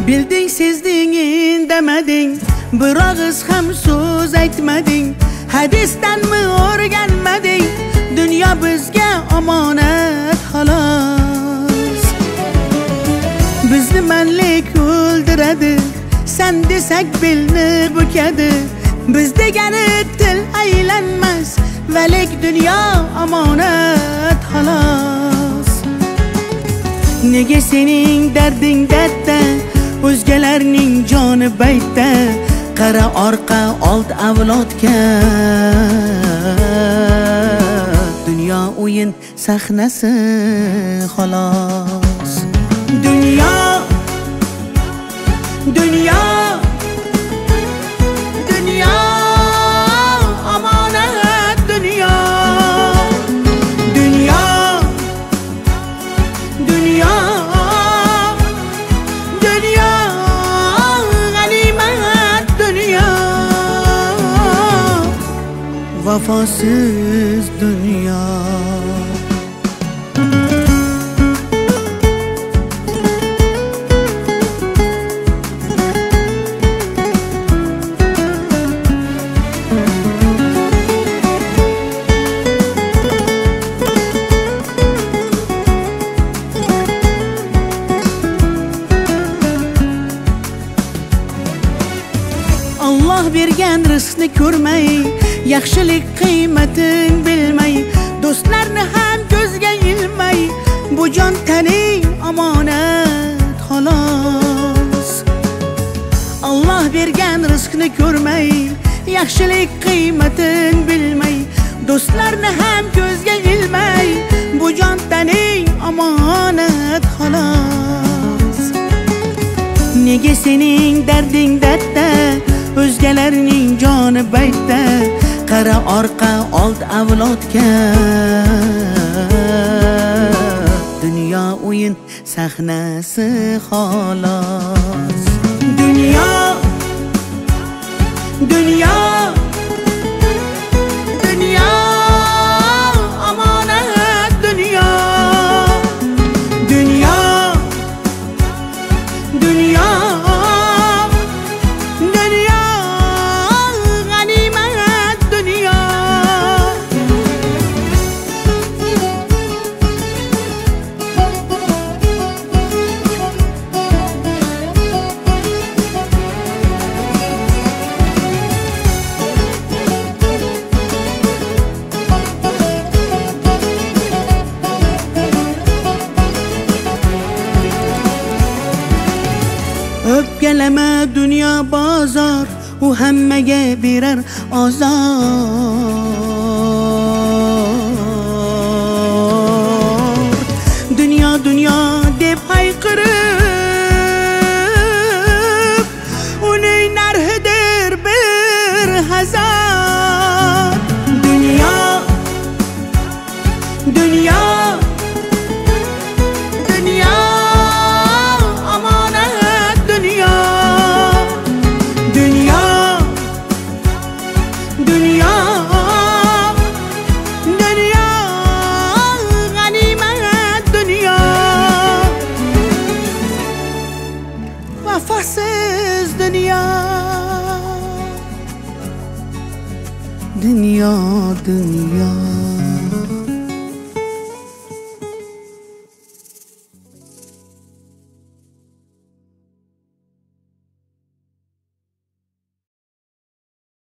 Bilding, sezding, indameding, bir ağız ham so'z aytmading. Hadisdanmi o'rganmading, dunyo bizga omonat xolos. Bizni manlik o'ldiradi, sen desak belni bukadi. Biz degani til aylanmas, valik dunyo omonat xolos. Nega sening darding dardda, o'zgalarning joni baytda? Qara orqa old avlodga, dunyo o'yin sahnasi xolos. Dunyo, dunyo, dunyo omonat, dunyo, dunyo, dunyo, dunyo g'animat, dunyo vafosiz dunyo. Allah bergan rizqni ko'rmay, yaxshilik qiymatin bilmay, do'stlarni ham ko'zga ilmay, bu jon taning omonat xolos. Allah bergan rizqni ko'rmay, yaxshilik qiymatin bilmay, do'stlarni ham ko'zga ilmay, bu jon taning omonat xolos. Nega sening darding dardda, o'zgalarning joni baytda? Qara orqa old avlodga, dunyo o'yin sahnasi xolos. Dunyo, dunyo, dunyo omonat, dunyo, dunyo, dunyo, dunyo g'animat, dunyo. O'pkalama dunyo bozor, u hammaga berar ozor. Dunyo, dunyo deb hayqirib, uning narxidir bir hazor. Dunyo, dunyo, dunyo omonat, dunyo, dunyo, dunyo, dunyo g'animat, dunyo vafosiz dunyo. Dunyo, dunyo.